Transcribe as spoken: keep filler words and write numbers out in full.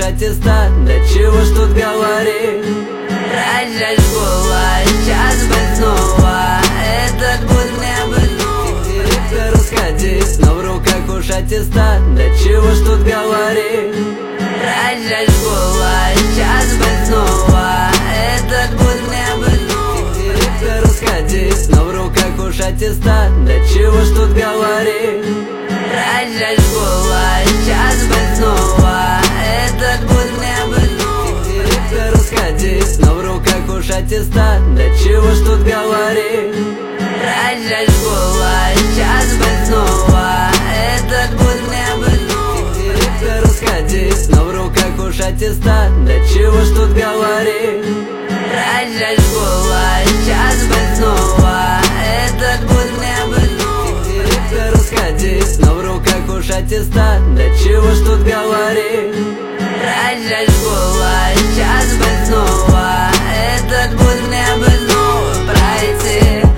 аттестат, для чего ж тут говорить? Прощай, школа, сейчас бы снова этот будет мне быть. К директору сходить, но в руках уж аттестат, для чего ж тут говорить? Прощай, школа, сейчас бы снова этот будет мне быть. К директору сходить, но в руках уж аттестат, для чего ж тут говорить? Прощай, школа, сейчас бы снова этот будет мне быть. К директору сходить, но в руках уж аттестат, для чего ж тут говорить? Прощай, школа, сейчас бы снова этот будет мне быть. К директору сходить, но в руках уж аттестат, для чего ж тут говорить? Прощай, школа, сейчас бы снова этот будет мне быть. К директору сходить, но в руках уж аттестат, для чего